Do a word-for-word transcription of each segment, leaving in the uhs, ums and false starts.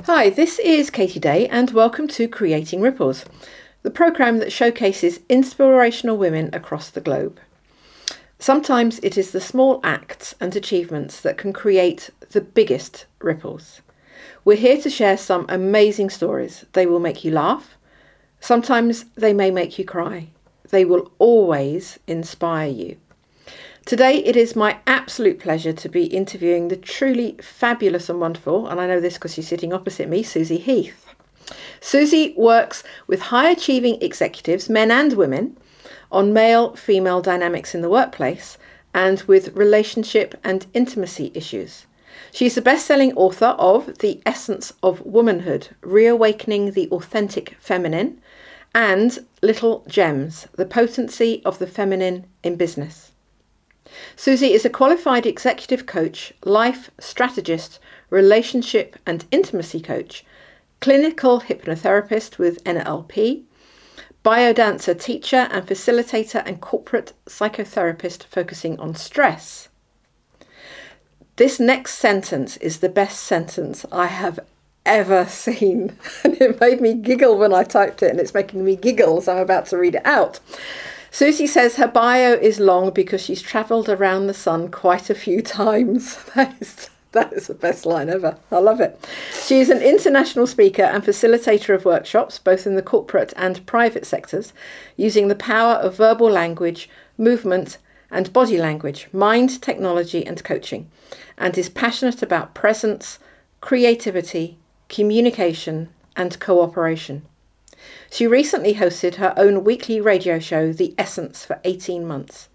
Hi, this is Katie Day and welcome to Creating Ripples, the programme that showcases inspirational women across the globe. Sometimes it is the small acts and achievements that can create the biggest ripples. We're here to share some amazing stories. They will make you laugh. Sometimes they may make you cry. They will always inspire you. Today it is my absolute pleasure to be interviewing the truly fabulous and wonderful, and I know this because she's sitting opposite me, Susie Heath. Susie works with high achieving executives, men and women, on male-female dynamics in the workplace and with relationship and intimacy issues. She's the best-selling author of The Essence of Womanhood, Reawakening the Authentic Feminine, and Little Gems, The Potency of the Feminine in Business. Susie is a qualified executive coach, life strategist, relationship and intimacy coach, clinical hypnotherapist with N L P, biodancer teacher and facilitator and corporate psychotherapist focusing on stress. This next sentence is the best sentence I have ever seen. And it made me giggle when I typed it, and it's making me giggle, so I'm about to read it out. Susie says her bio is long because she's travelled around the sun quite a few times. That is, that is the best line ever. I love it. She is an international speaker and facilitator of workshops, both in the corporate and private sectors, using the power of verbal language, movement, and body language, mind, technology, and coaching, and is passionate about presence, creativity, communication, and cooperation. She recently hosted her own weekly radio show, The Essence, for eighteen months.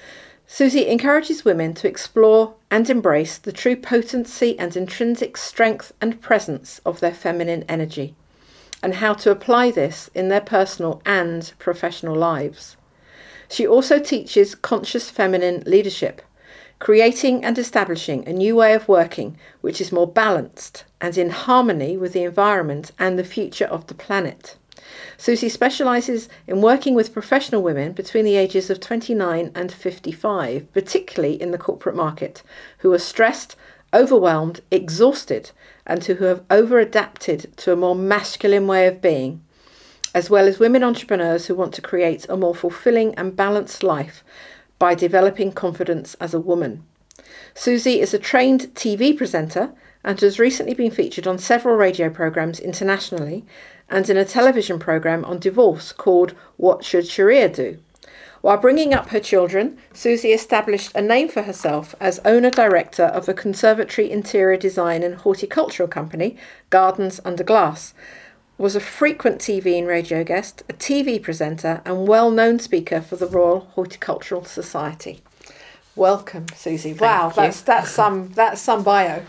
Susie encourages women to explore and embrace the true potency and intrinsic strength and presence of their feminine energy, and how to apply this in their personal and professional lives. She also teaches conscious feminine leadership, creating and establishing a new way of working which is more balanced and in harmony with the environment and the future of the planet. Susie specialises in working with professional women between the ages of twenty-nine and fifty-five, particularly in the corporate market, who are stressed, overwhelmed, exhausted, and who have over-adapted to a more masculine way of being, as well as women entrepreneurs who want to create a more fulfilling and balanced life by developing confidence as a woman. Susie is a trained T V presenter and has recently been featured on several radio programmes internationally and in a television programme on divorce called What Should Sharia Do? While bringing up her children, Susie established a name for herself as owner-director of a conservatory interior design and horticultural company, Gardens Under Glass, was a frequent T V and radio guest, a T V presenter and well-known speaker for the Royal Horticultural Society. Welcome, Susie. Wow, Thank you. that's that's some that's some bio.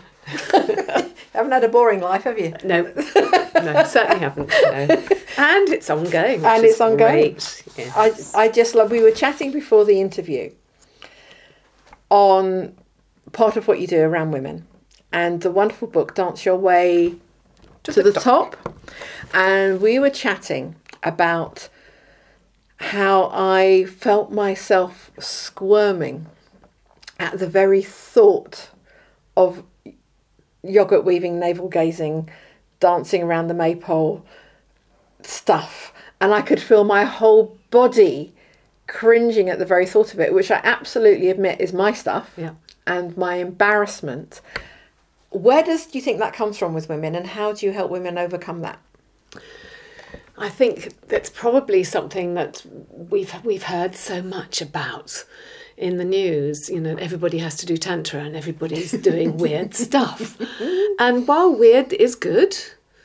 Haven't had a boring life, have you? No, no, certainly haven't. No. And it's ongoing. Which And is it's ongoing. Great. Yes. I I just love. We were chatting before the interview on part of what you do around women, and the wonderful book Dance Your Way to, to the, the top. top. And we were chatting about how I felt myself squirming at the very thought of yogurt weaving, navel gazing, dancing around the maypole stuff. And I could feel my whole body cringing at the very thought of it, which I absolutely admit is my stuff. Yeah. And my embarrassment. Where does do you think that comes from with women, and how do you help women overcome that? I think that's probably something that we've we've heard so much about in the news. You know, everybody has to do tantra and everybody's doing weird stuff. And while weird is good,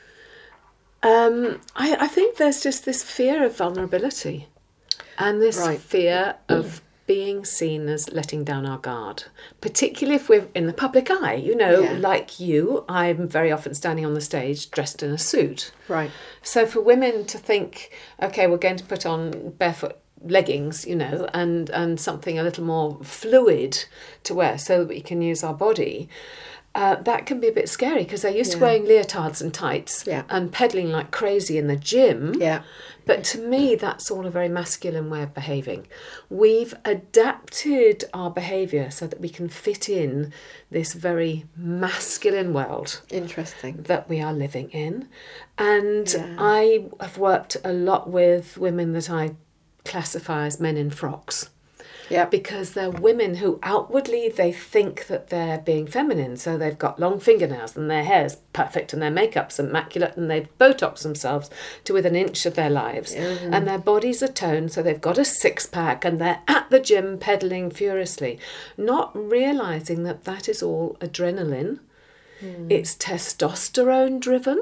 um, I, I think there's just this fear of vulnerability and this right. fear of being seen as letting down our guard, particularly if we're in the public eye. You know, Yeah. like you, I'm very often standing on the stage dressed in a suit. Right. So for women to think, okay, we're going to put on barefoot leggings, you know, and, and something a little more fluid to wear so that we can use our body, Uh, that can be a bit scary because they're used Yeah. to wearing leotards and tights Yeah. and pedaling like crazy in the gym. Yeah. But to me, that's all a very masculine way of behaving. We've adapted our behaviour so that we can fit in this very masculine world Interesting. that we are living in. And Yeah. I have worked a lot with women that I classify as men in frocks. Yeah. Because they're women who outwardly they think that they're being feminine. So they've got long fingernails and their hair's perfect and their makeup's immaculate and they've Botoxed themselves to within an inch of their lives. Mm-hmm. And their bodies are toned, so they've got a six pack and they're at the gym pedaling furiously, not realising that that is all adrenaline. Mm. It's testosterone driven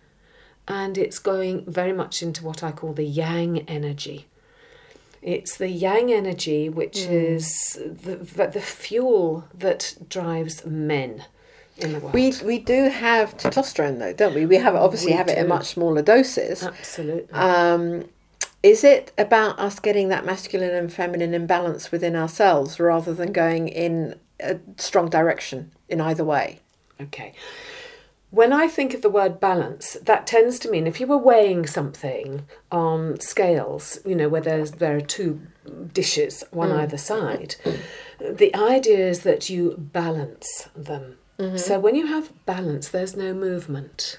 and it's going very much into what I call the yang energy. It's the yang energy, which mm. is the, the fuel that drives men in the world. We we do have testosterone though, don't we? We have obviously We have it in do. much smaller doses. Absolutely. Um, is it about us getting that masculine and feminine imbalance within ourselves rather than going in a strong direction in either way? Okay. When I think of the word balance, that tends to mean if you were weighing something on scales, you know, where there's, there are two dishes, one Mm. either side, the idea is that you balance them. Mm-hmm. So when you have balance, there's no movement.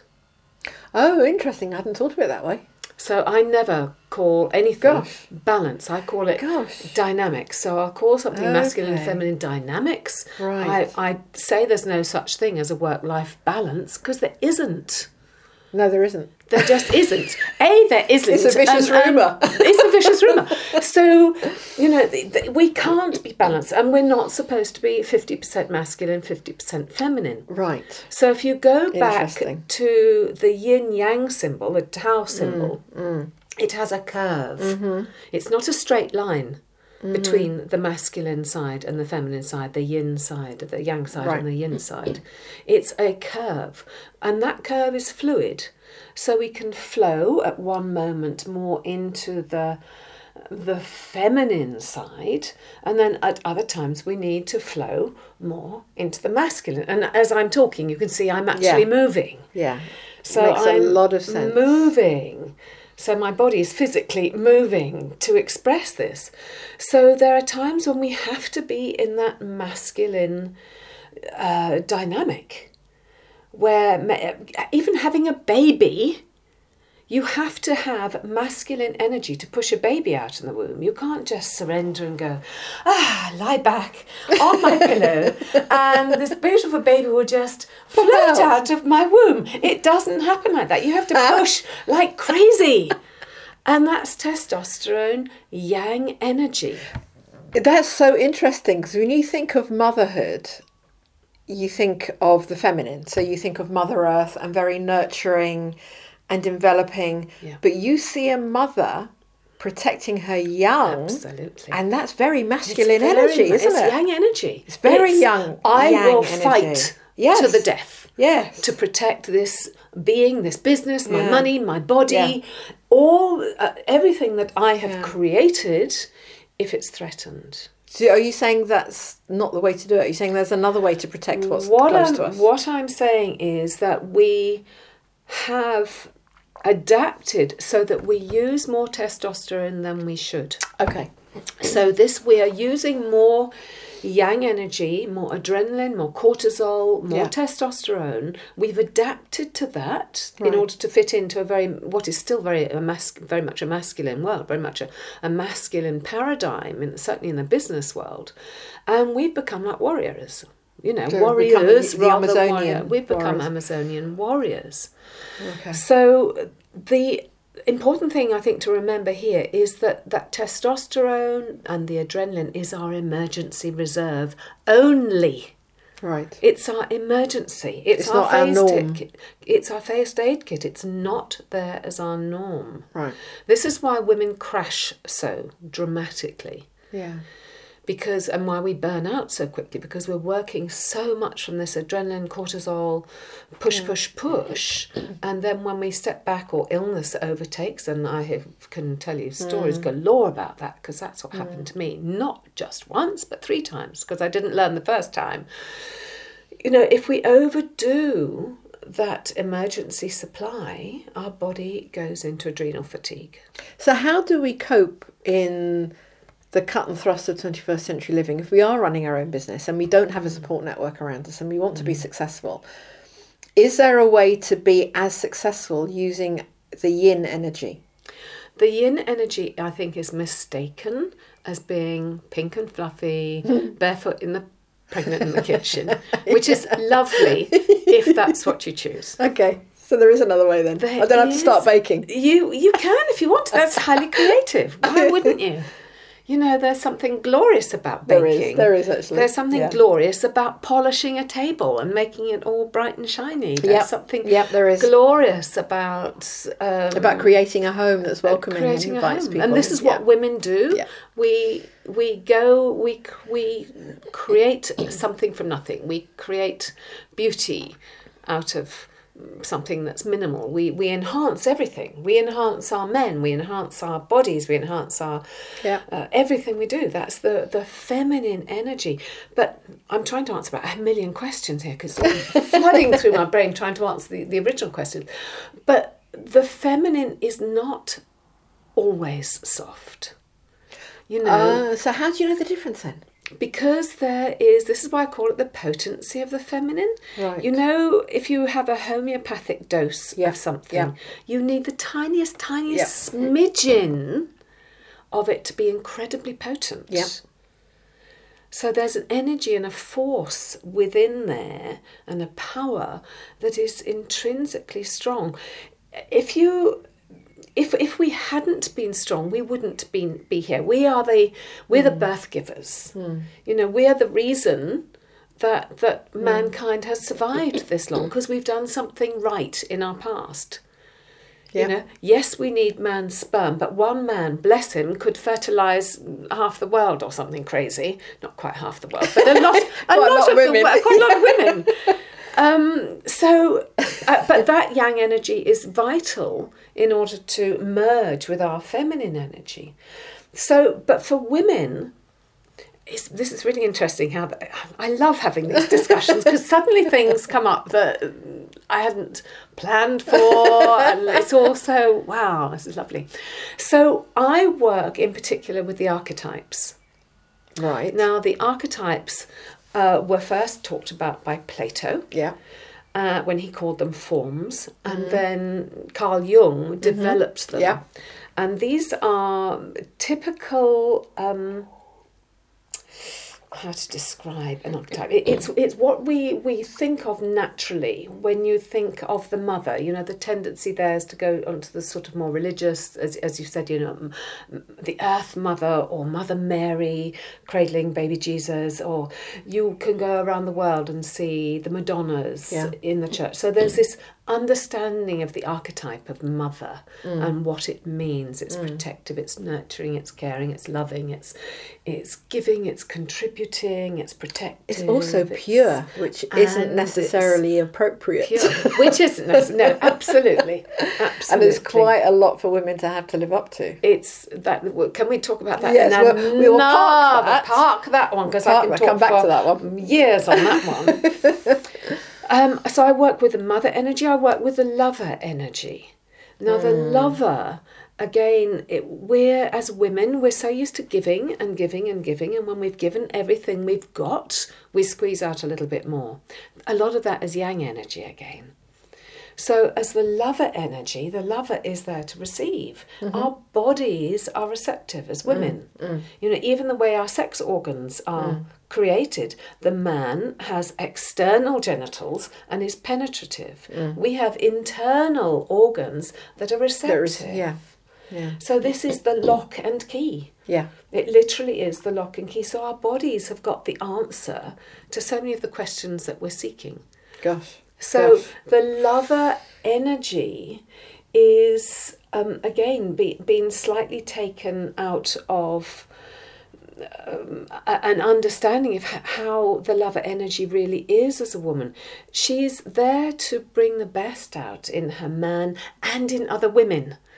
Oh, interesting. I hadn't thought of it that way. So I never call anything Gosh. balance. I call it Gosh. dynamics. So I'll call something masculine and Okay. feminine dynamics. Right. I, I say there's no such thing as a work-life balance because there isn't. No, there isn't. There just isn't. A, there isn't. It's a vicious and- and rumour. It's a vicious rumour. So, you know, th- th- we can't be balanced and we're not supposed to be fifty percent masculine, fifty percent feminine. Right. So if you go back Interesting. to the yin-yang symbol, the Tao symbol, Mm. it has a curve. Mm-hmm. It's not a straight line between the masculine side and the feminine side, the yin side, the yang side Right. and the yin side. It's a curve. And that curve is fluid. So we can flow at one moment more into the the feminine side, and then at other times we need to flow more into the masculine. And as I'm talking, you can see I'm actually Yeah. moving. Yeah. So Makes a I'm lot of sense. moving. So my body is physically moving to express this. So there are times when we have to be in that masculine uh, dynamic, where ma- even having a baby, you have to have masculine energy to push a baby out in the womb. You can't just surrender and go, ah, lie back on my pillow and this beautiful baby will just float out of my womb. It doesn't happen like that. You have to push like crazy. And that's testosterone, yang energy. That's so interesting because when you think of motherhood, you think of the feminine. So you think of Mother Earth and very nurturing and enveloping. Yeah. But you see a mother protecting her young. Absolutely. And that's very masculine It's very energy, ma- isn't it's it? yang energy. It's very It's, young- I yang will energy. fight Yes. to the death. Yes. To protect this being, this business, my Yeah. money, my body, Yeah. all uh, everything that I have Yeah. created, if it's threatened. So are you saying that's not the way to do it? Are you saying there's another way to protect what's what close I'm, to us? What I'm saying is that we have adapted so that we use more testosterone than we should. Okay. So this, we are using more yang energy, more adrenaline, more cortisol, more Yeah. testosterone. We've adapted to that Right. in order to fit into a very, what is still very a mas- very much a masculine world, very much a, a masculine paradigm, in, certainly in the business world. And we've become like warriors. You know, So warriors becoming the rather than Amazonian warrior. We've become warriors. Amazonian warriors. Okay. So the important thing I think to remember here is that that testosterone and the adrenaline is our emergency reserve only. Right. It's our emergency. It's, It's our not our first norm. aid kit. It's our first aid kit. It's not there as our norm. Right. This is why women crash so dramatically. Yeah. Because and why we burn out so quickly, because we're working so much from this adrenaline, cortisol, push, Yeah. push, push, and then when we step back or illness overtakes, and I have, can tell you stories Mm. galore about that, because that's what happened to me, not just once but three times, because I didn't learn the first time. you know, if we overdo that emergency supply, our body goes into adrenal fatigue. So how do we cope in the cut and thrust of twenty-first century living if we are running our own business and we don't have a support network around us and we want to be successful? Is there a way to be as successful using the yin energy? The yin energy, I think, is mistaken as being pink and fluffy, barefoot in the pregnant in the kitchen, which is lovely if that's what you choose. Okay, so there is another way then. There I don't have to start is. baking. You you can if you want to. That's highly creative. Why wouldn't you? You know, there's something glorious about There baking. is, there is actually. There's something Yeah. glorious about polishing a table and making it all bright and shiny. There's Yep. something Yep, there is. glorious about... Um, About creating a home that's welcoming and creating a invites home. people. And this is what Yeah. women do. Yeah. We we go, we we create something from nothing. We create beauty out of something that's minimal. We we enhance everything. We enhance our men. We enhance our bodies. We enhance our Yeah. uh, everything we do. That's the the feminine energy. But I'm trying to answer about a million questions here because I'm flooding through my brain trying to answer the, the original question. But the feminine is not always soft. You know, Uh, so how do you know the difference then? because there is, this is why I call it the potency of the feminine. Right. You know, if you have a homeopathic dose Yeah, of something, yeah. you need the tiniest, tiniest Yeah. smidgen of it to be incredibly potent. Yeah. So there's an energy and a force within there and a power that is intrinsically strong. If you if if we hadn't been strong, we wouldn't be be here. We are the we're the birth givers. You know, we are the reason that that mankind has survived this long because we've done something right in our past. Yeah. You know, yes, we need man's sperm, but one man, bless him, could fertilise half the world or something crazy. Not quite half the world, but a lot, a lot, lot of of women. The, wo- quite a lot of women. Um, so, uh, but that yang energy is vital in order to merge with our feminine energy. So, but for women, it's, this is really interesting how the, I love having these discussions because suddenly things come up that I hadn't planned for, and it's also, wow, this is lovely. So I work in particular with the archetypes. Right. Now, the archetypes uh, were first talked about by Plato. Yeah. Uh, when he called them forms, and then Carl Jung developed them. Yeah. And these are typical, um, how to describe an archetype. It, it's it's what we, we think of naturally when you think of the mother. You know, the tendency there is to go onto the sort of more religious, as as you said, you know, m- m- the Earth Mother or Mother Mary cradling baby Jesus, or you can go around the world and see the Madonnas Yeah. in the church. So there's this understanding of the archetype of mother and what it means. It's protective, it's nurturing, it's caring, it's loving, it's it's giving, it's contributing, it's protective. It's also it's pure, which isn't and necessarily appropriate. pure, which isn't necessarily, no, absolutely, absolutely. And there's quite a lot for women to have to live up to. It's that. Can we talk about that? Yes, in we'll- we will park another- that. Park that one because I Park can that, talk come back for to that one. years on that one. um, so I work with the mother energy. I work with the lover energy. Now the lover, again, it, we're as women, we're so used to giving and giving and giving, and when we've given everything we've got, we squeeze out a little bit more. A lot of that is yang energy again. So as the lover energy, the lover is there to receive. Mm-hmm. Our bodies are receptive as women. Mm, mm. You know, even the way our sex organs are mm. created. The man has external genitals and is penetrative. Mm. We have internal organs that are receptive. Is, yeah. Yeah. So this is the lock and key. Yeah. It literally is the lock and key. So our bodies have got the answer to so many of the questions that we're seeking. Gosh. So Gosh. the lover energy is, um, again, be, being slightly taken out of um, an understanding of how the lover energy really is as a woman. She's there to bring the best out in her man and in other women.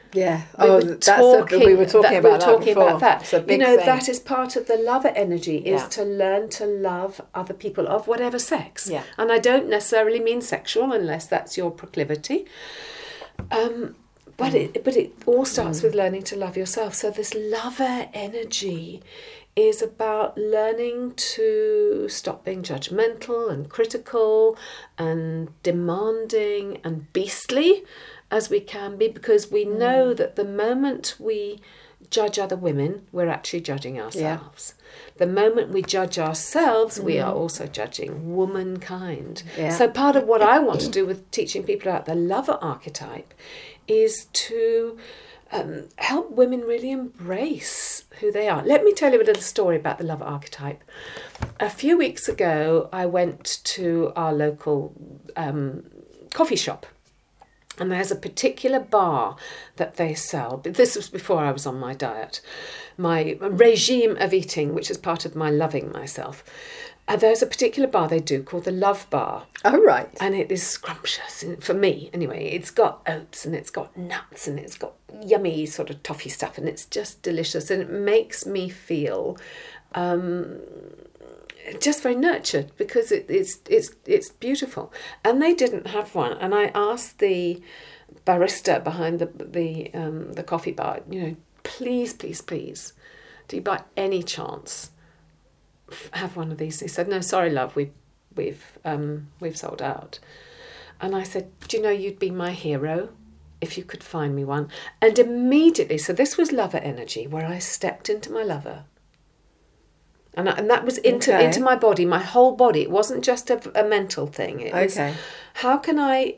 Yeah. We oh, were that's talking, a, we were talking that, about we were that talking before. about that. It's a You big know, thing. that is part of the lover energy, is Yeah. to learn to love other people of whatever sex. Yeah. And I don't necessarily mean sexual, unless that's your proclivity. Um, but mm. it but it all starts mm. with learning to love yourself. So this lover energy is about learning to stop being judgmental and critical and demanding and beastly as we can be, because we mm. know that the moment we judge other women, we're actually judging ourselves. Yeah. The moment we judge ourselves, mm. we are also judging womankind. Yeah. So part of what I want to do with teaching people about the lover archetype is to um, help women really embrace who they are. Let me tell you a little story about the lover archetype. A few weeks ago, I went to our local um, coffee shop. And there's a particular bar that they sell. But this was before I was on my diet, my regime of eating, which is part of my loving myself. Uh, there's a particular bar they do called the Love Bar. Oh, right. And it is scrumptious, for me anyway. It's got oats and it's got nuts and it's got yummy sort of toffee stuff, and it's just delicious. And it makes me feel Um, just very nurtured, because it, it's it's it's beautiful. And they didn't have one, and I asked the barista behind the the um, the coffee bar, you know, please, please, please, do you by any chance have one of these? He said, no, sorry, love, we we've um, we've sold out. And I said, do you know, you'd be my hero if you could find me one. And immediately, so this was lover energy, where I stepped into my lover. And, I, and that was into okay. into my body, my whole body. It wasn't just a, a mental thing. It was, okay. how can I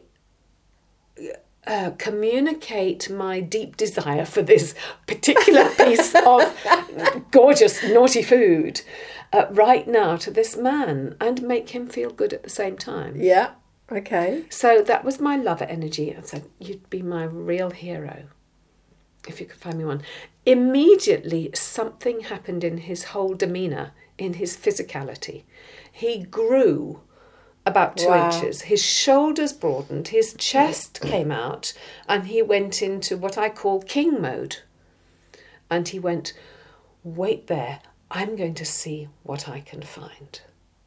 uh, communicate my deep desire for this particular piece of gorgeous, naughty food uh, right now to this man and make him feel good at the same time? Yeah, okay. So that was my lover energy. I said, you'd be my real hero if you could find me one. Immediately, something happened in his whole demeanour, in his physicality. He grew about two wow. inches. His shoulders broadened, his chest came out, and he went into what I call king mode. And he went, wait there, I'm going to see what I can find.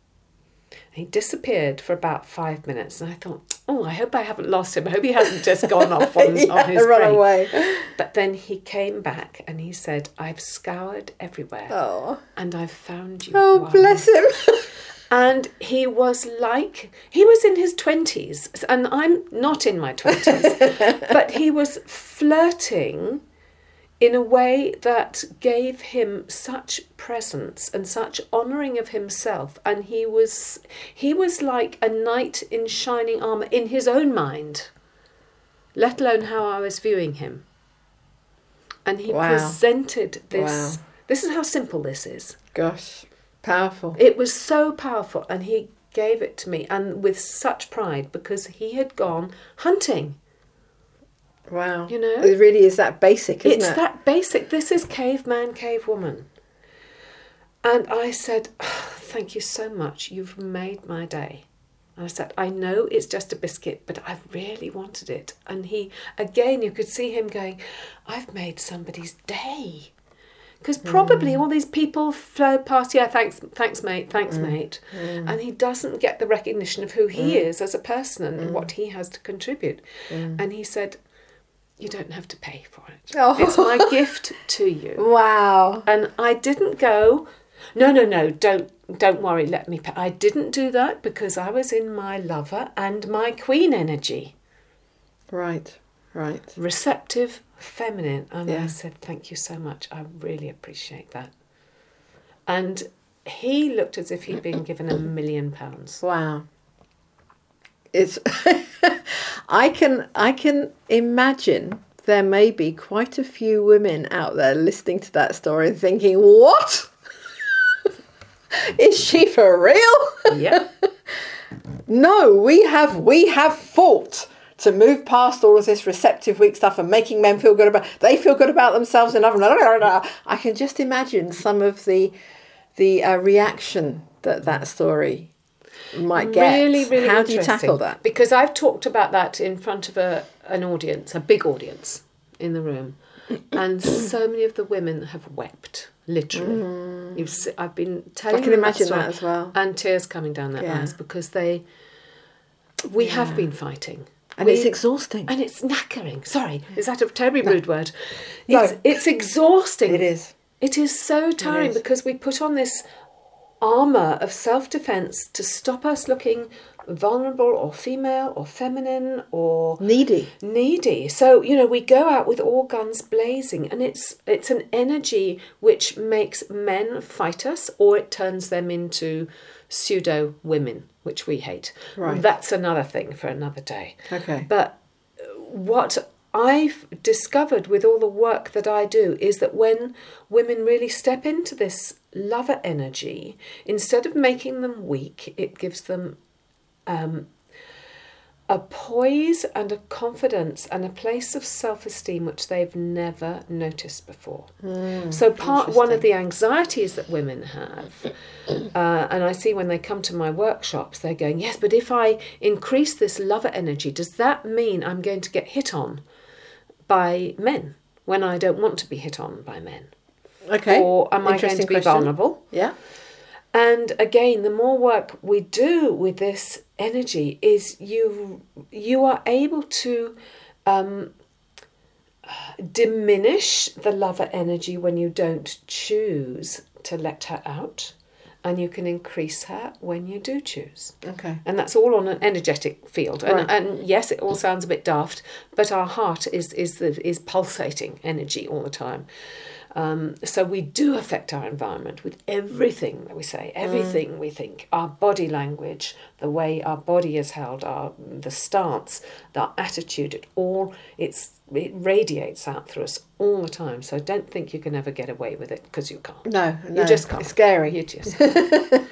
He disappeared for about five minutes, and I thought, oh, I hope I haven't lost him. I hope he hasn't just gone off on, yeah, on his run brain. away. But then he came back and he said, I've scoured everywhere, oh. and I've found you. Oh, one. bless him. And he was like, he was in his twenties, and I'm not in my twenties, but he was flirting in a way that gave him such presence and such honouring of himself. And he was he was like a knight in shining armour in his own mind, let alone how I was viewing him. And he wow. presented this. Wow. This is how simple this is. Gosh, powerful. It was so powerful, and he gave it to me, and with such pride, because he had gone hunting. Wow. You know? It really is that basic, isn't it's it? It's that basic. This is caveman, cavewoman. And I said, oh, thank you so much. You've made my day. And I said, I know it's just a biscuit, but I really wanted it. And he, again, you could see him going, I've made somebody's day. Because probably mm. all these people flow past, yeah, thanks, thanks, mate, thanks, mm. mate. Mm. And he doesn't get the recognition of who he mm. is as a person and mm. what he has to contribute. Mm. And he said, you don't have to pay for it. Oh. It's my gift to you. Wow. And I didn't go, no, no, no, don't don't worry, let me pay. I didn't do that because I was in my lover and my queen energy. Right, right. Receptive, feminine. And yeah. I said, thank you so much. I really appreciate that. And he looked as if he'd been given a million pounds. Wow. It's I can I can imagine there may be quite a few women out there listening to that story and thinking, what? Is she for real? Yeah. No, we have we have fought to move past all of this receptive weak stuff and making men feel good about they feel good about themselves and other. I can just imagine some of the the uh, reaction that that story might get. Really, really How do you tackle that? Because I've talked about that in front of a an audience, a big audience, in the room, and so many of the women have wept, literally. Mm. You've se- I've been telling I can them imagine that, that as well. and tears coming down their Yeah. eyes, because they, we Yeah. have been fighting. And we, it's exhausting. And it's knackering. Sorry, is that a terribly No. rude word? No. It's, it's exhausting. It is. It is so tiring is. because we put on this armour of self-defence to stop us looking vulnerable or female or feminine or Needy. needy. So, you know, we go out with all guns blazing, and it's it's an energy which makes men fight us, or it turns them into pseudo women, which we hate. Right. That's another thing for another day. Okay. But what I've discovered with all the work that I do is that when women really step into this lover energy, instead of making them weak, it gives them um, a poise and a confidence and a place of self-esteem which they've never noticed before. Mm, so part one of the anxieties that women have, uh, and I see when they come to my workshops, they're going, yes, but if I increase this lover energy, does that mean I'm going to get hit on by men when I don't want to be hit on by men? Okay. Or am I going to be question. vulnerable? Yeah. And again, the more work we do with this energy is you you are able to um, diminish the lover energy when you don't choose to let her out, and you can increase her when you do choose. Okay. And that's all on an energetic field. And, Right. and yes, it all sounds a bit daft, but our heart is is the, is pulsating energy all the time. Um, so we do affect our environment with everything that we say, everything mm. we think, our body language, the way our body is held, our the stance, our attitude. It all it's it radiates out through us all the time. So don't think you can ever get away with it, because you can't. No, no, you just can't. It's scary. You just can't.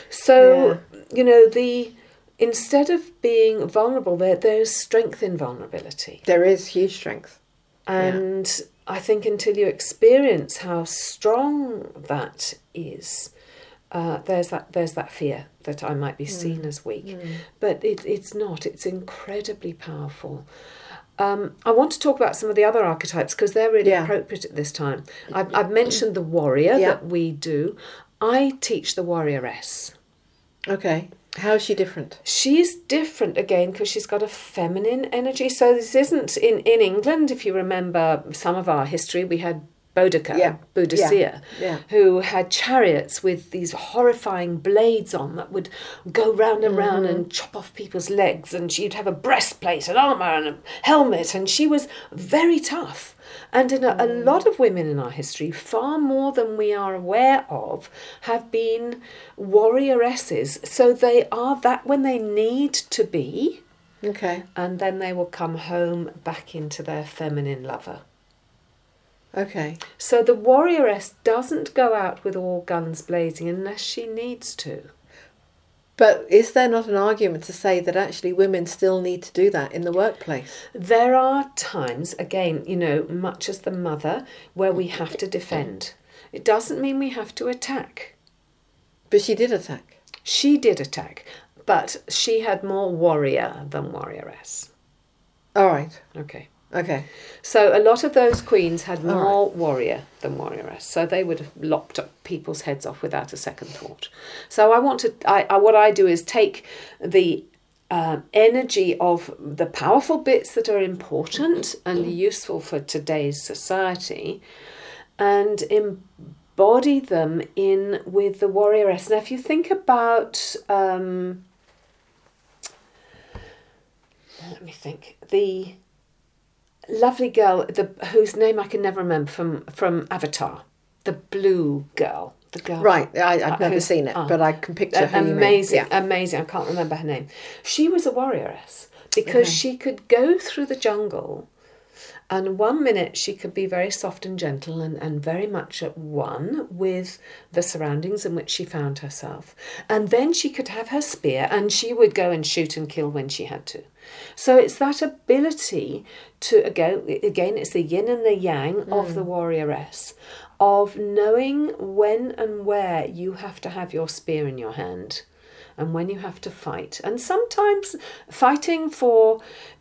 So Yeah. you know the instead of being vulnerable, there there's strength in vulnerability. There is huge strength. And yeah. I think until you experience how strong that is, uh, there's that there's that fear that I might be seen mm. as weak. Mm. But it, it's not. It's incredibly powerful. Um, I want to talk about some of the other archetypes because they're really yeah. appropriate at this time. I've, I've mentioned the warrior yeah. that we do. I teach the warrioress. Okay. How is she different? She's different again because she's got a feminine energy. So this isn't in, in England. If you remember some of our history, we had Boudica, yeah. Boudicca, yeah. yeah. who had chariots with these horrifying blades on that would go round and round mm-hmm. and chop off people's legs. And she'd have a breastplate and armour and a helmet. And she was very tough. And in a, a lot of women in our history, far more than we are aware of, have been warrioresses. So they are that when they need to be. Okay. And then they will come home back into their feminine lover. Okay. So the warrioress doesn't go out with all guns blazing unless she needs to. But is there not an argument to say that actually women still need to do that in the workplace? There are times, again, you know, much as the mother, where we have to defend. It doesn't mean we have to attack. But she did attack. She did attack, but she had more warrior than warrioress. All right. Okay. Okay. So a lot of those queens had All more right. warrior than warrioress. So they would have lopped up people's heads off without a second thought. So I want to, I, I what I do is take the um, energy of the powerful bits that are important and useful for today's society and embody them in with the warrioress. Now, if you think about, um, let me think, the lovely girl, the whose name I can never remember from, from Avatar, the blue girl, the girl. Right, I, I've uh, never seen it, uh, but I can picture who amazing, you mean. Yeah. amazing. I can't remember her name. She was a warrioress because Okay. she could go through the jungle, and one minute she could be very soft and gentle and, and very much at one with the surroundings in which she found herself, and then she could have her spear and she would go and shoot and kill when she had to. So it's that ability to, again, again it's the yin and the yang mm. of the warrioress, of knowing when and where you have to have your spear in your hand and when you have to fight. And sometimes fighting for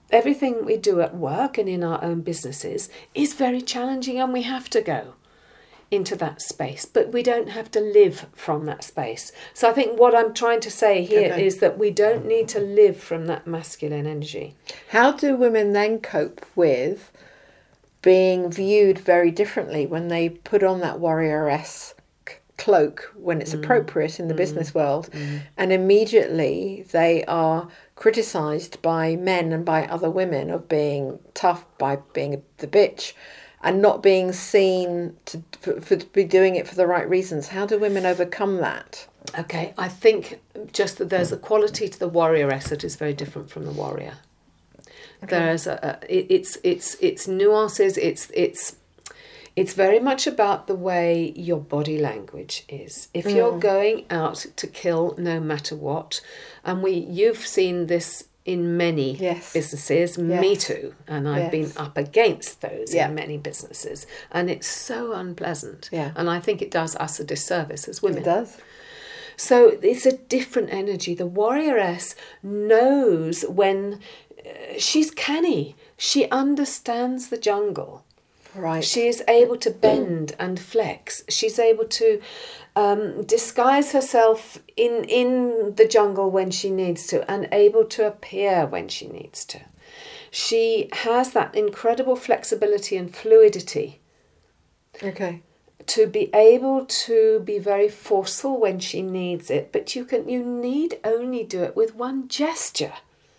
everything we do at work and in our own businesses is very challenging, and we have to go into that space, but we don't have to live from that space. So I think what I'm trying to say here Okay. is that we don't need to live from that masculine energy. How do women then cope with being viewed very differently when they put on that warrioress cloak when it's mm. appropriate in the mm. business world, mm. and immediately they are criticised by men and by other women of being tough, by being the bitch, and not being seen to for, for to be doing it for the right reasons? How do women overcome that? Okay, I think just that there's a quality to the warrioress that is very different from the warrior. Okay. There's a, a it, it's it's it's nuances. It's it's it's very much about the way your body language is. If mm. you're going out to kill no matter what, and we you've seen this in many yes. businesses, yes. me too, and I've yes. been up against those yeah. in many businesses, and it's so unpleasant. Yeah. And I think it does us a disservice as women. It does. So it's a different energy. The warrioress knows when uh, she's canny. She understands the jungle. Right. She is able to bend and flex. She's able to um, disguise herself in, in the jungle when she needs to, and able to appear when she needs to. She has that incredible flexibility and fluidity. Okay. To be able to be very forceful when she needs it, but you can you need only do it with one gesture,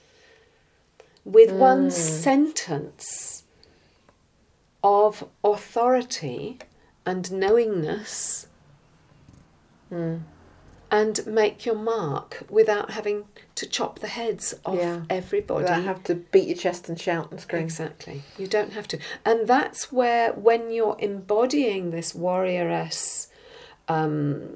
with mm. one sentence of authority and knowingness, mm. and make your mark without having to chop the heads off yeah. everybody. You don't have to beat your chest and shout and scream. Exactly. You don't have to. And that's where, when you're embodying this warrioress um,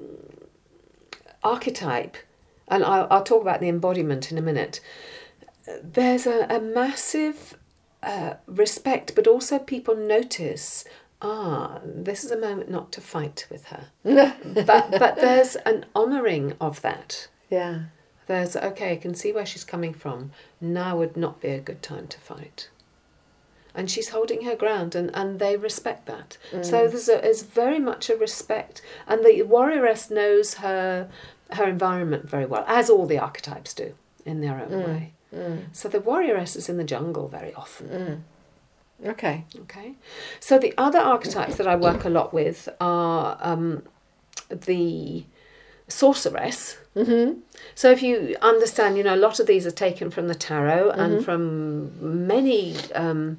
archetype, and I'll, I'll talk about the embodiment in a minute, there's a, a massive uh, respect, but also people notice, ah, this is a moment not to fight with her. but but there's an honouring of that. Yeah. There's, okay, I can see where she's coming from. Now would not be a good time to fight. And she's holding her ground, and, and they respect that. Mm. So there's, a, there's very much a respect. And the warrioress knows her her environment very well, as all the archetypes do in their own mm. way. Mm. So the warrioress is in the jungle very often. Mm. Okay. Okay. So the other archetypes that I work a lot with are um, the sorceress. Mm-hmm. So if you understand, you know, a lot of these are taken from the tarot mm-hmm. and from many um,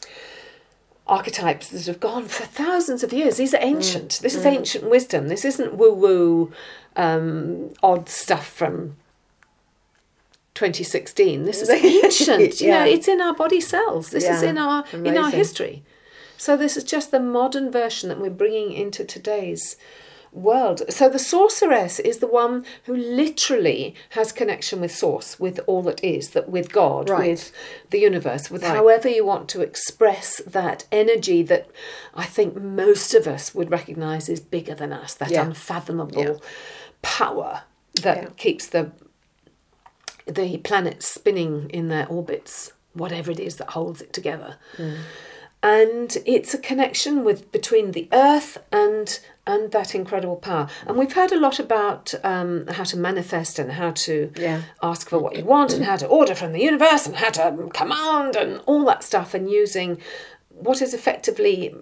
archetypes that have gone for thousands of years. These are ancient. Mm. This is mm. ancient wisdom. This isn't woo-woo um, odd stuff from twenty sixteen. This is ancient. You yeah. know, it's in our body cells. This yeah. is in our Amazing. in our history. So this is just the modern version that we're bringing into today's world. So the sorceress is the one who literally has connection with source, with all that is, that with God, right. with the universe, with right. however you want to express that energy that I think most of us would recognise is bigger than us, that yeah. unfathomable yeah. power that yeah. keeps the the planets spinning in their orbits, whatever it is that holds it together. Mm. And it's a connection with between the earth and and that incredible power. And we've heard a lot about um, how to manifest and how to yeah. ask for what you want and how to order from the universe and how to command and all that stuff, and using what is effectively,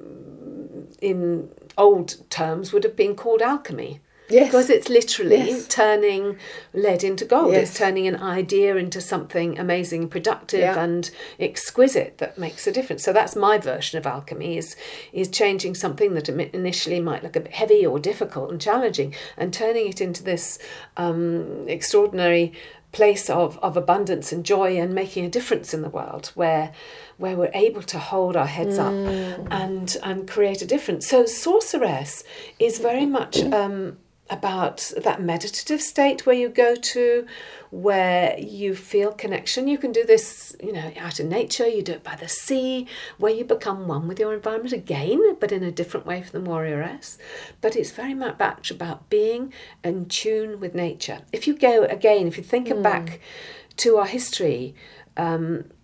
in old terms, would have been called alchemy. Yes. Because it's literally yes. turning lead into gold. Yes. It's turning an idea into something amazing, productive yeah. and exquisite that makes a difference. So that's my version of alchemy, is is changing something that initially might look a bit heavy or difficult and challenging, and turning it into this um, extraordinary place of, of abundance and joy, and making a difference in the world where where we're able to hold our heads mm. up and, and create a difference. So sorceress is very much... Um, about that meditative state where you go to, where you feel connection. You can do this, you know, out in nature. You do it by the sea, where you become one with your environment again, but in a different way from the warrioress. But it's very much about being in tune with nature. If you go again, if you think mm. back to our history, um,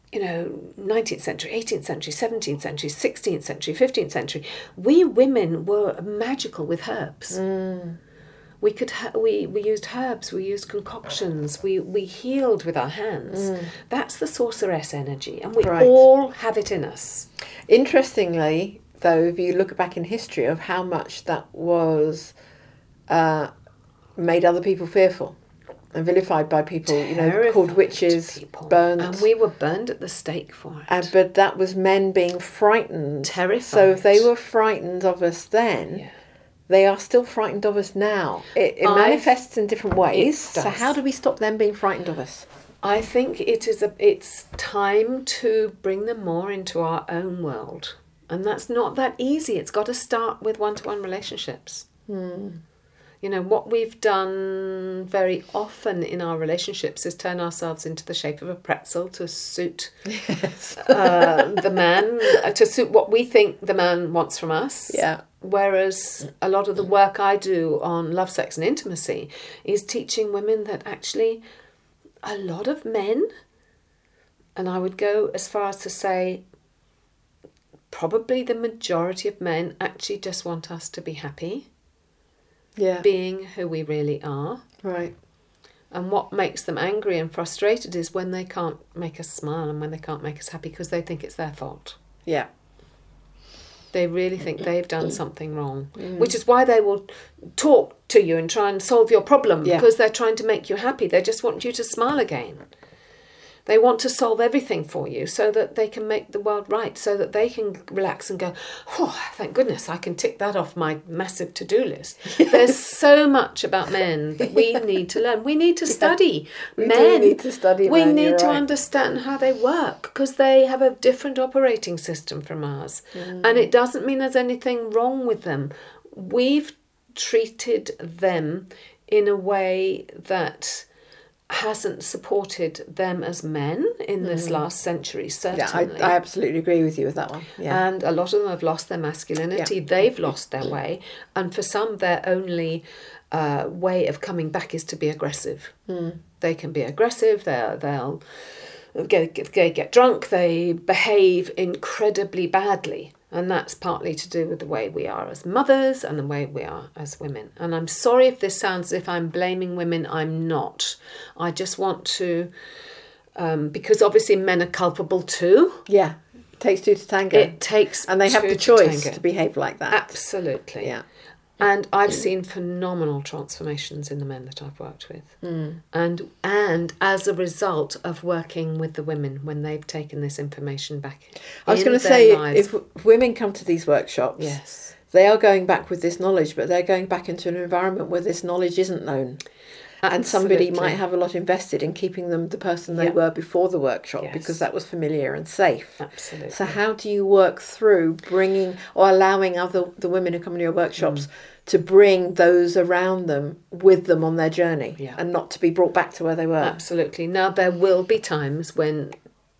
you know, nineteenth century, eighteenth century, seventeenth century, sixteenth century, fifteenth century, we women were magical with herbs. Mm. We could we we used herbs, we used concoctions, we we healed with our hands. Mm. That's the sorceress energy, and we right. all have it in us. Interestingly, though, if you look back in history of how much that was uh, made other people fearful and vilified by people, you know, called witches, burnt. And we were burned at the stake for it. Uh, but that was men being frightened. Terrified. So if they were frightened of us then, yeah. they are still frightened of us now. It, it manifests in different ways. So how do we stop them being frightened of us? I think it is a, it's time to bring them more into our own world. And that's not that easy. It's got to start with one-to-one relationships. Hmm. You know, what we've done very often in our relationships is turn ourselves into the shape of a pretzel to suit yes. uh, the man, to suit what we think the man wants from us. Yeah. Whereas a lot of the work I do on love, sex and intimacy is teaching women that actually a lot of men, and I would go as far as to say probably the majority of men actually just want us to be happy. Yeah. Being who we really are. Right. And what makes them angry and frustrated is when they can't make us smile and when they can't make us happy because they think it's their fault. Yeah. They really think they've done something wrong, mm. which is why they will talk to you and try and solve your problem yeah. because they're trying to make you happy. They just want you to smile again. They want to solve everything for you so that they can make the world right, so that they can relax and go, oh, thank goodness, I can tick that off my massive to-do list. Yes. There's so much about men that we yeah. need to learn. We need to study yeah. we men. We need to study We men, need to right. understand how they work because they have a different operating system from ours. Mm. And it doesn't mean there's anything wrong with them. We've treated them in a way that hasn't supported them as men in this mm. last century, certainly. Yeah, I, I absolutely agree with you with that one. Yeah. And a lot of them have lost their masculinity. Yeah. They've lost their way. And for some, their only uh, way of coming back is to be aggressive. Mm. They can be aggressive. They'll, they'll get, get, get drunk. They behave incredibly badly. And that's partly to do with the way we are as mothers and the way we are as women. And I'm sorry if this sounds as if I'm blaming women. I'm not. I just want to, um, because obviously men are culpable too. Yeah, it takes two to tango. It takes And they have the choice to, to behave like that. Absolutely. Yeah. And I've seen phenomenal transformations in the men that I've worked with. Mm. And and as a result of working with the women when they've taken this information back I was going to say, lives. If women come to these workshops, yes. they are going back with this knowledge, but they're going back into an environment where this knowledge isn't known. Absolutely. And somebody might have a lot invested in keeping them the person they yeah. were before the workshop yes. because that was familiar and safe. Absolutely. So how do you work through bringing or allowing other the women who come to your workshops mm. to bring those around them with them on their journey yeah. and not to be brought back to where they were? Absolutely. Now, there will be times when,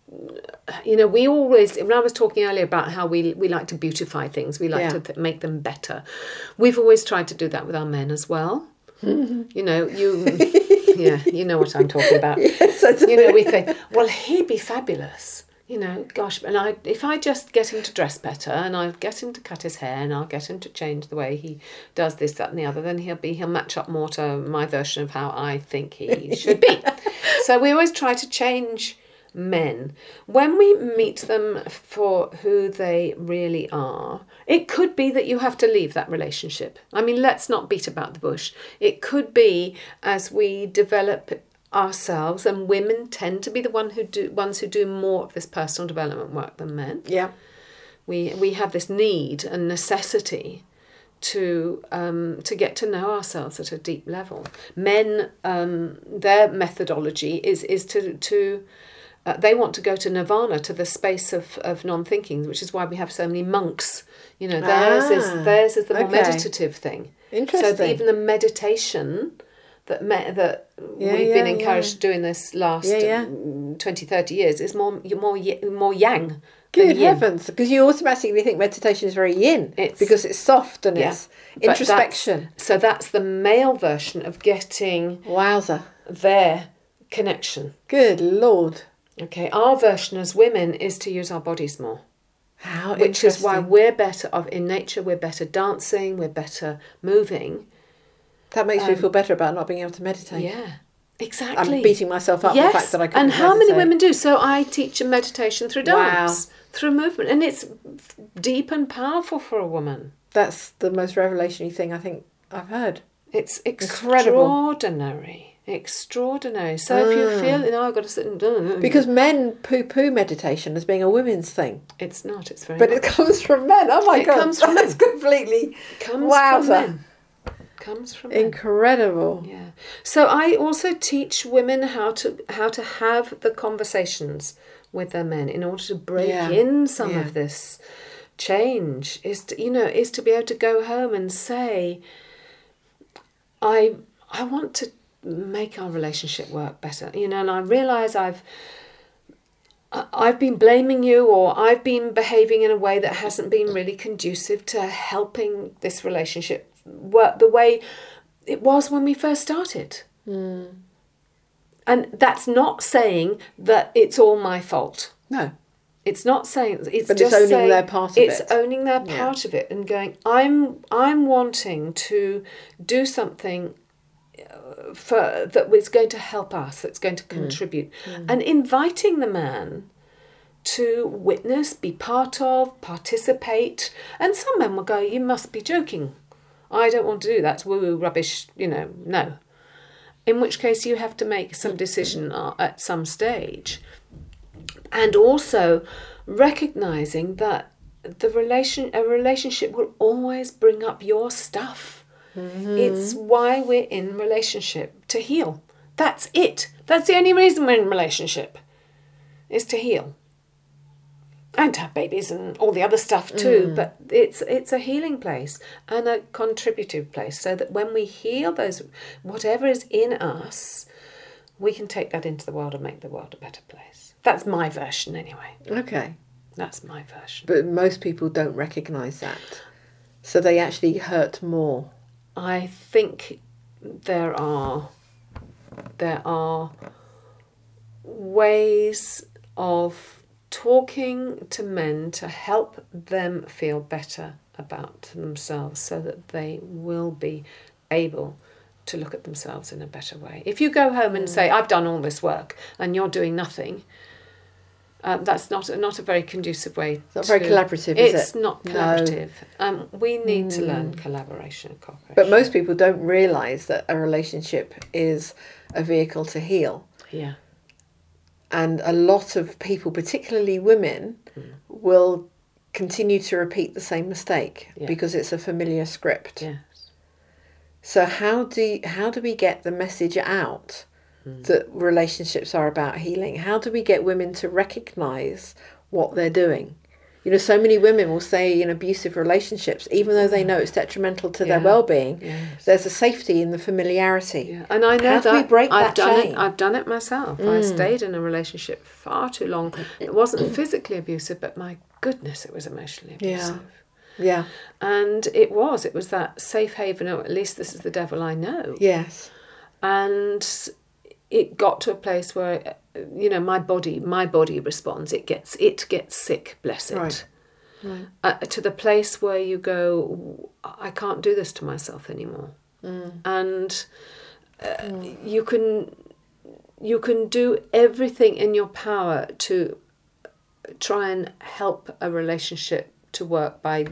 you know, we always, when I was talking earlier about how we we like to beautify things, we like yeah. to th- make them better. We've always tried to do that with our men as well. You know, you, yeah, you know what I'm talking about. Yes, I do. You know, we think, well, he'd be fabulous. You know, gosh, and I, if I just get him to dress better, and I get him to cut his hair, and I'll get him to change the way he does this, that, and the other, then he'll be he'll match up more to my version of how I think he should be. So we always try to change men. When we meet them for who they really are, it could be that you have to leave that relationship. I mean, let's not beat about the bush. It could be as we develop ourselves, and women tend to be the one who do ones who do more of this personal development work than men. Yeah, we we have this need and necessity to um, to get to know ourselves at a deep level. Men, um, their methodology is is to to uh, they want to go to nirvana, to the space of, of non-thinking, which is why we have so many monks. You know, theirs ah, is theirs is the more okay. meditative thing. Interesting. So even the meditation that me, that yeah, we've yeah, been encouraged yeah. to do in this last yeah, yeah. Um, twenty, thirty years is more more more yang. Good heavens, because you automatically think meditation is very yin, it's, because it's soft and yeah, it's introspection. That's, so that's the male version of getting Wowza. their connection. Good Lord. Okay, our version as women is to use our bodies more. How Which is why interesting. we're better of in nature, we're better dancing, we're better moving. That makes me Um, feel better about not being able to meditate. Yeah, exactly. I'm beating myself up yes. for the fact that I couldn't And how meditate. many women do? So I teach a meditation through Wow. dance, through movement, and it's deep and powerful for a woman. That's the most revelationary thing I think I've heard. It's Incredible. extraordinary. Extraordinary. So if you feel, you know, I've got to sit and do Because men poo-poo meditation as being a women's thing. it's not. It's very. But much, it comes from men. Oh my It God. comes from That's completely comes wowza. from men. Comes from men. Incredible. Yeah. So I also teach women how to how to have the conversations with their men in order to break Yeah. in some Yeah. of this change. Is to, you know is to be able to go home and say, I I want to make our relationship work better. You know, and I realise I've I- I've been blaming you, or I've been behaving in a way that hasn't been really conducive to helping this relationship work the way it was when we first started. Mm. And that's not saying that it's all my fault. No. It's not saying it's But it's just owning saying their part of it's it. owning their Yeah. part of it and going, I'm I'm wanting to do something uh, for that was going to help us, that's going to contribute, and inviting the man to witness, be part of, participate. And some men will go, you must be joking. I don't want to do that. It's woo-woo rubbish, you know, no. In which case you have to make some decision uh, at some stage. And also recognising that the relation a relationship will always bring up your stuff. Mm-hmm. It's why we're in relationship, to heal. That's it. That's the only reason we're in relationship, is to heal. And to have babies and all the other stuff too, mm. but it's it's a healing place and a contributive place, so that when we heal those, whatever is in us, we can take that into the world and make the world a better place. That's my version anyway. Okay. That's my version. But most people don't recognise that. So they actually hurt more. I think there are there are ways of talking to men to help them feel better about themselves, so that they will be able to look at themselves in a better way. If you go home and say, I've done all this work and you're doing nothing, um, that's not, not a very conducive way. It's not to, very collaborative, is it? It's not collaborative. No. Um, we need mm. to learn collaboration and cooperation. But most people don't realise that a relationship is a vehicle to heal. Yeah. And a lot of people, particularly women, mm. will continue to repeat the same mistake yeah. because it's a familiar script. Yes. So how do how do we get the message out mm. that relationships are about healing? How do we get women to recognise what they're doing? You know, so many women will stay in abusive relationships, even though they know it's detrimental to yeah. their well-being. Yes. There's a safety in the familiarity. Yeah. And I know How that do we break I've that done chain? it. I've done it myself. Mm. I stayed in a relationship far too long. It wasn't physically abusive, but my goodness, it was emotionally abusive. Yeah. Yeah. And it was. It was that safe haven. Oh, at least this is the devil I know. Yes. And it got to a place where, you know, my body, my body responds. It gets, it gets sick. Bless it. Right. Right. Uh, to the place where you go, I can't do this to myself anymore. Mm. And uh, mm. you can, you can do everything in your power to try and help a relationship to work by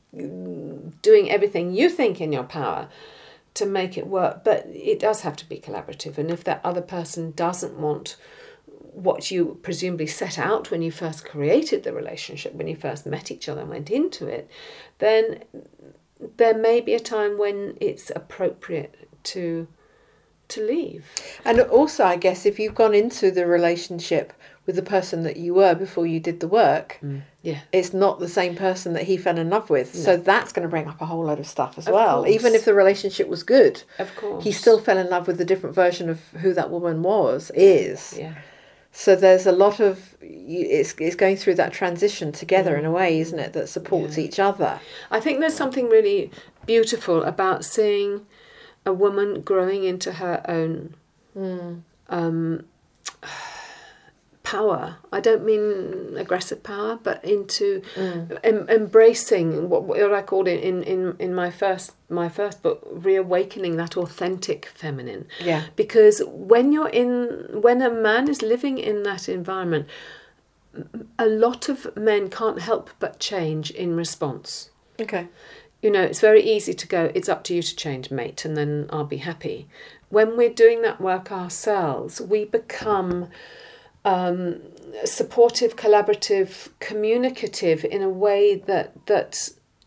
doing everything you think in your power to make it work, but it does have to be collaborative. And if that other person doesn't want what you presumably set out when you first created the relationship, when you first met each other and went into it, then there may be a time when it's appropriate to to leave. And also, I guess, if you've gone into the relationship with the person that you were before you did the work, mm. yeah, it's not the same person that he fell in love with. No. So that's going to bring up a whole load of stuff as of well. Course. Even if the relationship was good, of course, he still fell in love with a different version of who that woman was, is. Yeah. So there's a lot of, it's, it's going through that transition together mm. in a way, isn't it, that supports yeah. each other. I think there's something really beautiful about seeing a woman growing into her own mm. um, power. I don't mean aggressive power, but into Mm. em- embracing what, what I called it in, in, in my first my first book, reawakening that authentic feminine. Yeah. Because when you're in, when a man is living in that environment, a lot of men can't help but change in response. Okay. You know, it's very easy to go, it's up to you to change, mate, and then I'll be happy. When we're doing that work ourselves, we become um, supportive, collaborative, communicative in a way that that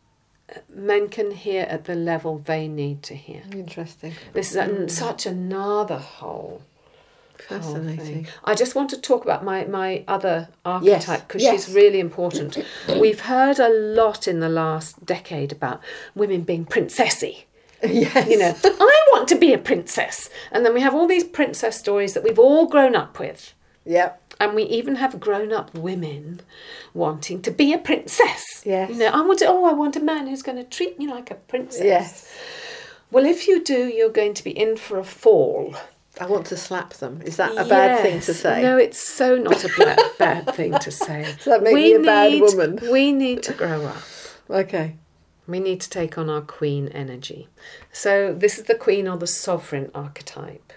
men can hear at the level they need to hear. Interesting. This is a, such another whole... Fascinating. I just want to talk about my, my other archetype because Yes, yes. she's really important. We've heard a lot in the last decade about women being princessy. Yes. You know, I want to be a princess. And then we have all these princess stories that we've all grown up with. Yep. And we even have grown-up women wanting to be a princess. Yes. You know, I want to, oh, I want a man who's going to treat me like a princess. Yes. Well, if you do, you're going to be in for a fall. I want to slap them. Is that a bad thing to Yes. say? No, it's so not a bad, bad thing to say. Does that make me a bad woman? We need to grow up. Okay. We need to take on our queen energy. So this is the queen or the sovereign archetype.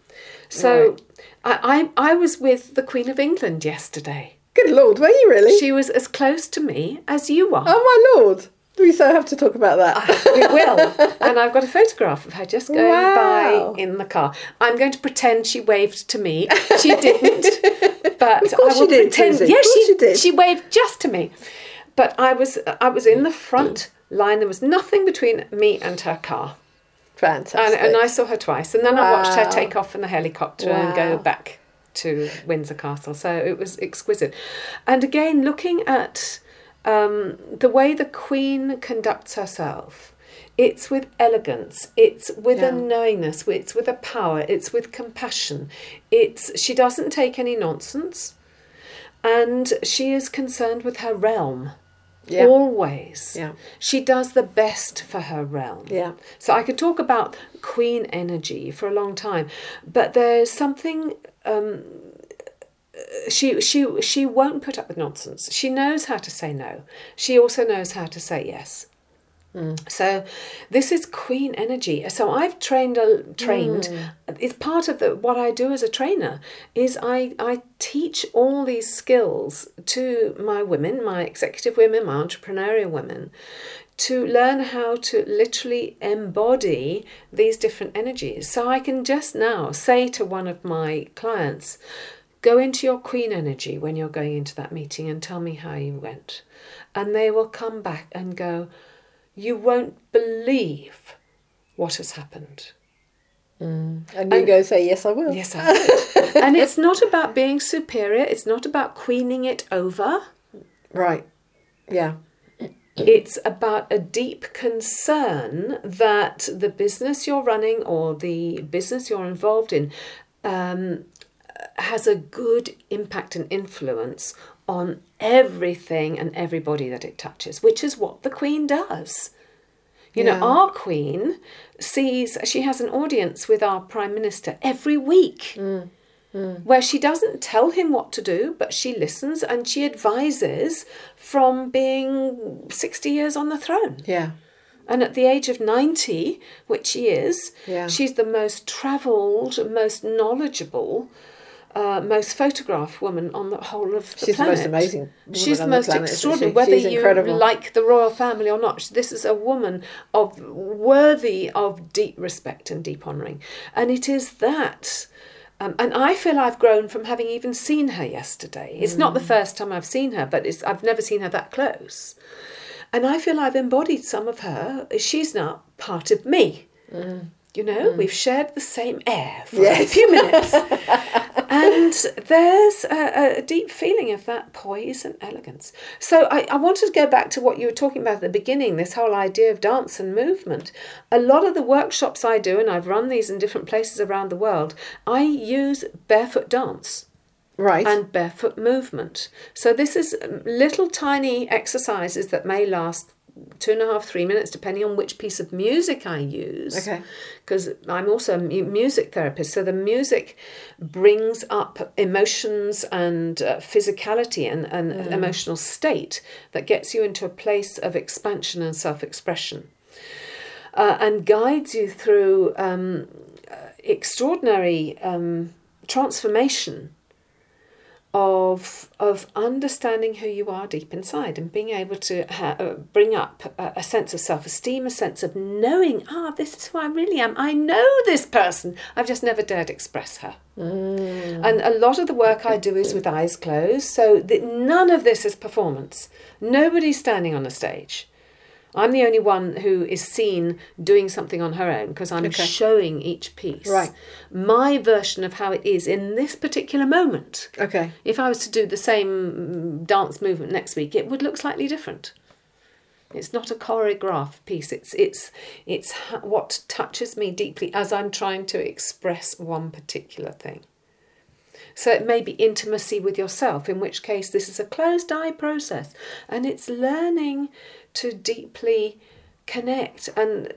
So Right. I, I, I was with the Queen of England yesterday. Good Lord, were you really? She was as close to me as you are. Oh my Lord. We so have to talk about that. We will. And I've got a photograph of her just going Wow. by in the car. I'm going to pretend she waved to me. She didn't. But Of course I will she did, pretend. Susie. Of Yes, course she she did. She waved just to me. But I was I was in the front line. There was nothing between me and her car. Fantastic. And, and I saw her twice. And then I watched her Wow. take off in the helicopter and go Wow. back to Windsor Castle. So it was exquisite. And again, looking at um, the way the Queen conducts herself, it's with elegance, it's with Yeah. a knowingness, it's with a power, it's with compassion. It's she doesn't take any nonsense, and she is concerned with her realm. Yeah. Always. Yeah. She does the best for her realm. Yeah. So I could talk about queen energy for a long time, but there's something um, she she she won't put up with nonsense. She knows how to say no. She also knows how to say yes. So this is queen energy. So I've trained a trained it's part of the what I do as a trainer is I I teach all these skills to my women, my executive women, my entrepreneurial women, to learn how to literally embody these different energies. So I can just now say to one of my clients, go into your queen energy when you're going into that meeting and tell me how you went. And they will come back and go, you won't believe what has happened. And you go say, yes, I will. Yes, I would. And it's not about being superior. It's not about queening it over. Right. Yeah. It's about a deep concern that the business you're running or the business you're involved in um, has a good impact and influence on everything and everybody that it touches, which is what the Queen does. You Yeah. know, our Queen sees, she has an audience with our Prime Minister every week Mm. Mm. where she doesn't tell him what to do, but she listens and she advises from being sixty years on the throne. Yeah. And at the age of ninety, which she is, Yeah. she's the most travelled, most knowledgeable, uh, most photographed woman on the whole of the She's the planet. most amazing woman She's the on the most planet, isn't extraordinary. she? Whether She's you incredible. like the royal family or not, this is a woman of worthy of deep respect and deep honouring. And it is that... Um, and I feel I've grown from having even seen her yesterday. It's not the first time I've seen her, but it's, I've never seen her that close. And I feel I've embodied some of her. She's now part of me. Mm. You know, mm. we've shared the same air for yes. a few minutes. And there's a, a deep feeling of that poise and elegance. So I, I wanted to go back to what you were talking about at the beginning, this whole idea of dance and movement. A lot of the workshops I do, and I've run these in different places around the world, I use barefoot dance. Right. And barefoot movement. So this is little tiny exercises that may last two and a half, three minutes, depending on which piece of music I use. Okay. Because I'm also a mu- music therapist, so the music brings up emotions and uh, physicality and an Mm. emotional state that gets you into a place of expansion and self-expression, uh, and guides you through um, extraordinary um, transformation of of understanding who you are deep inside and being able to ha- uh, bring up a, a sense of self-esteem, a sense of knowing, ah, this is who I really am. I know this person. I've just never dared express her. Mm. And a lot of the work I do is with eyes closed, so that none of this is performance. Nobody's standing on a stage. I'm the only one who is seen doing something on her own because I'm Okay. showing each piece. Right. My version of how it is in this particular moment. Okay. If I was to do the same dance movement next week, it would look slightly different. It's not a choreographed piece. It's it's it's ha- what touches me deeply as I'm trying to express one particular thing. So it may be intimacy with yourself, in which case this is a closed eye process, and it's learning to deeply connect, and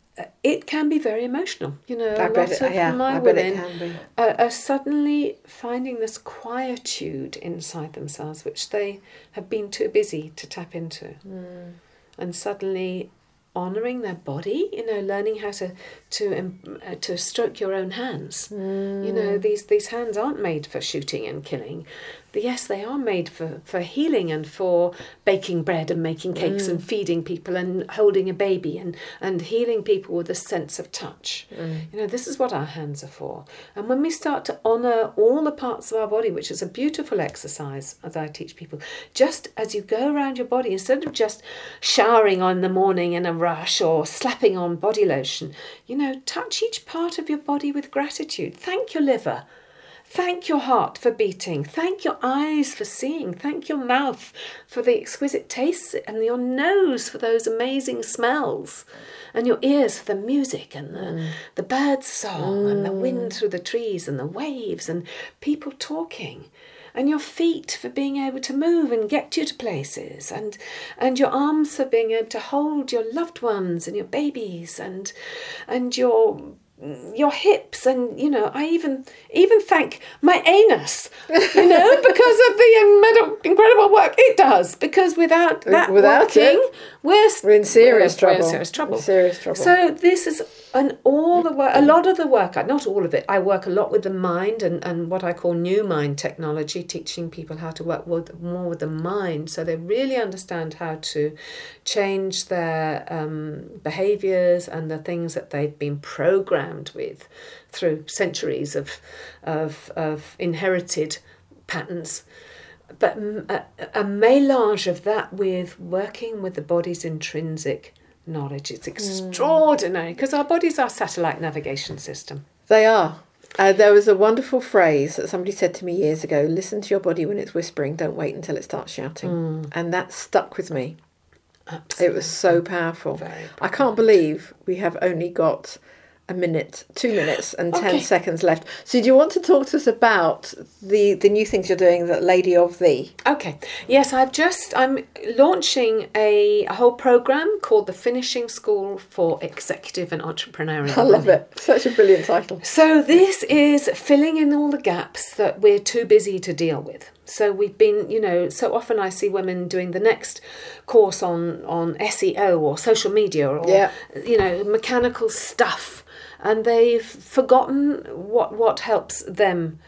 it can be very emotional. You know, I a bet lot it, of yeah, my I bet it women can be. are, are suddenly finding this quietude inside themselves, which they have been too busy to tap into, Mm. and suddenly honouring their body. You know, learning how to to um, uh, to stroke your own hands. Mm. You know, these these hands aren't made for shooting and killing. Yes, they are made for, for healing and for baking bread and making cakes Mm. and feeding people and holding a baby and, and healing people with a sense of touch. Mm. You know, this is what our hands are for. And when we start to honour all the parts of our body, which is a beautiful exercise, as I teach people, just as you go around your body, instead of just showering on the morning in a rush or slapping on body lotion, you know, touch each part of your body with gratitude. Thank your liver. Thank your heart for beating. Thank your eyes for seeing. Thank your mouth for the exquisite tastes and your nose for those amazing smells and your ears for the music and the, mm. the birds' song mm. and the wind through the trees and the waves and people talking. And your feet for being able to move and get you to places, and and your arms for being able to hold your loved ones and your babies, and and your your hips, and you know, I even even thank my anus, you know, because of the incredible work it does. Because without that without working, it, we're, we're in serious we're, trouble. We're in serious trouble. In serious trouble. So this is and all the work, a lot of the work, not all of it. I work a lot with the mind and, and what I call new mind technology, teaching people how to work with, more with the mind, so they really understand how to change their um, behaviours and the things that they've been programmed with through centuries of of, of inherited patterns. But a, a melange of that with working with the body's intrinsic knowledge. It's extraordinary because our body's our satellite navigation system. They are. Uh, there was a wonderful phrase that somebody said to me years ago: listen to your body when it's whispering, don't wait until it starts shouting. Mm. And that stuck with me. Absolutely. It was so powerful. I can't believe we have only got a minute, two minutes and ten okay. seconds left. So do you want to talk to us about the, the new things you're doing, that Lady of Thee? Okay. Yes, I've just, I'm launching a, a whole programme called the Finishing School for Executive and Entrepreneurial I love Women. it. Such a brilliant title. So this is filling in all the gaps that we're too busy to deal with. So we've been, you know, so often I see women doing the next course on, on S E O or social media or, yeah. you know, mechanical stuff. And they've forgotten what what helps them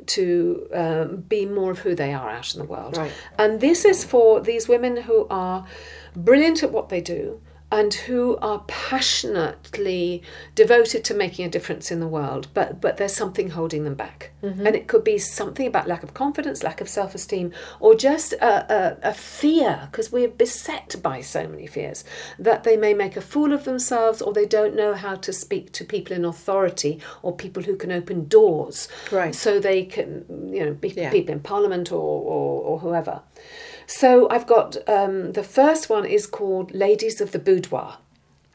to um, be more of who they are out in the world. Right. And this is for these women who are brilliant at what they do and who are passionately devoted to making a difference in the world, but but there's something holding them back. Mm-hmm. And it could be something about lack of confidence, lack of self-esteem, or just a, a, a fear, because we're beset by so many fears, that they may make a fool of themselves, or they don't know how to speak to people in authority or people who can open doors. Right. So they can, you know, be yeah. people in Parliament or, or, or whoever. So I've got, um, the first one is called Ladies of the Boudoir.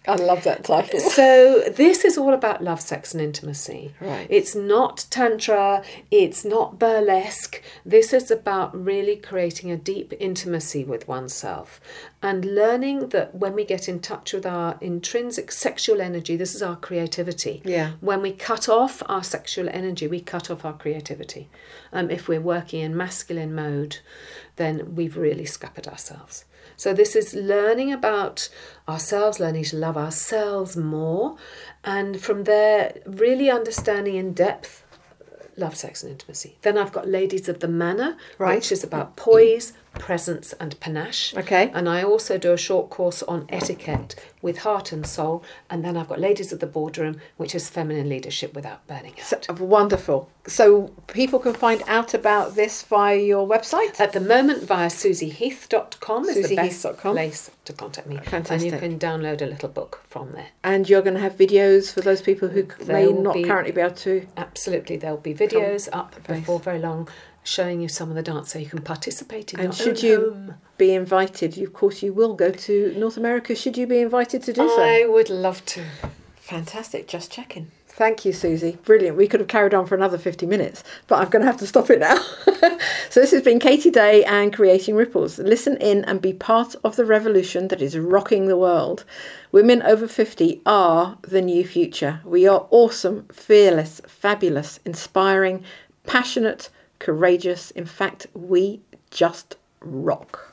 I love that title. So this is all about love, sex and intimacy. Right. It's not tantra, it's not burlesque. This is about really creating a deep intimacy with oneself and learning that when we get in touch with our intrinsic sexual energy, this is our creativity. Yeah. When we cut off our sexual energy, we cut off our creativity. Um, if we're working in masculine mode, then we've really scuppered ourselves. So this is learning about ourselves, learning to love ourselves more, and from there really understanding in depth love, sex and intimacy. Then I've got Ladies of the Manor, Right. which is about poise, presence and panache. Okay. And I also do a short course on etiquette with heart and soul. And then I've got Ladies of the Boardroom, which is feminine leadership without burning out. So, wonderful. So people can find out about this via your website? At the moment, via susie heath dot com is susie the heath best dot com. place to contact me. Fantastic. And you can download a little book from there. And you're going to have videos for those people who may There will not be- currently be able to. Absolutely. There'll be videos up base. before very long showing you some of the dance so you can participate in And your should own you home. be invited, you, of course you will go to North America, should you be invited to do so? I would love to. Fantastic, just checking. Thank you, Susie. Brilliant. We could have carried on for another fifty minutes, but I'm going to have to stop it now. So this has been Katie Day and Creating Ripples. Listen in and be part of the revolution that is rocking the world. Women over fifty are the new future. We are awesome, fearless, fabulous, inspiring, passionate, courageous. In fact, we just rock.